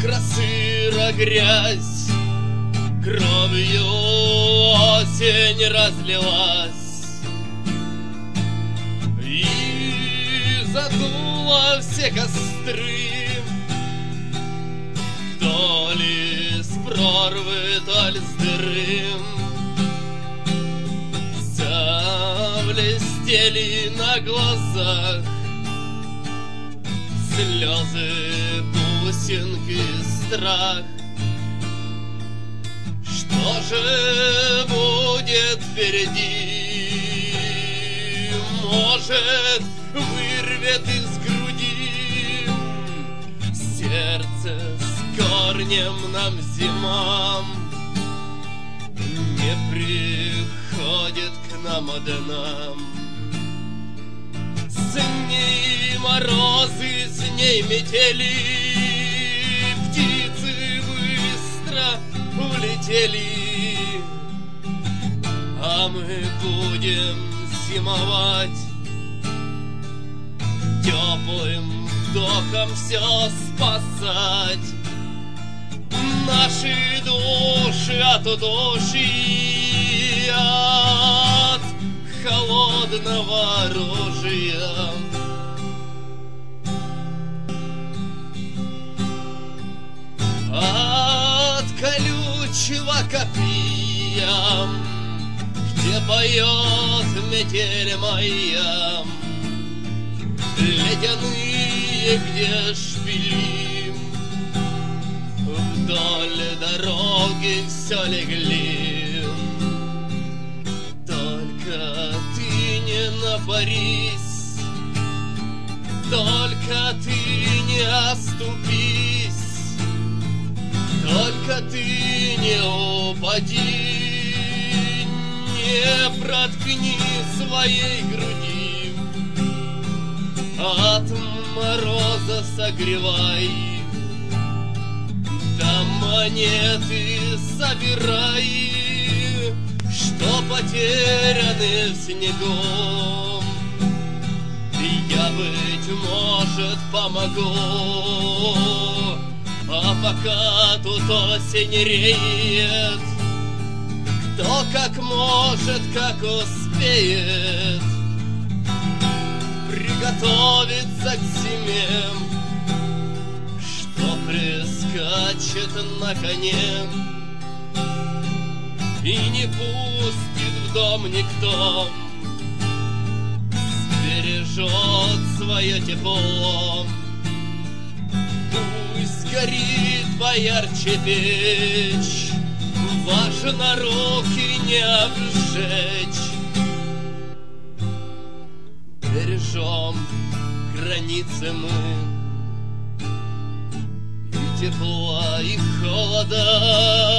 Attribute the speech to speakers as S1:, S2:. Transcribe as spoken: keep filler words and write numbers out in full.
S1: сыра грязь, кровью осень разлилась и задула все костры. То ли с прорвы, то ли с дыры заблестели на глазах слезы, бусинки, страх. Что же будет впереди? Может, вырвет из груди сердце с корнем нам зимам. Не приходит к нам одна. С ней морозы, с ней метели, птицы быстро улетели, а мы будем зимовать, теплым вдохом все спасать. Наши души от удушья, от холодного оружия. От колючего копья, где поет метель моя, ледяные, где шпили, вдоль дороги все легли. Только ты не напарись, только ты не оступись, только ты не упади, не проткни своей груди, от мороза согревай, да монеты собирай, что потеряны в снегу. Я, быть может, помогу, а пока тут осень реет, кто как может, как успеет приготовиться к зиме, что прискачет на коне и не пустит в дом никто, сбережет свое тепло. Пусть горит поярче печь, важно руки не обжечь. Бережем границы мы и тепла, и холода,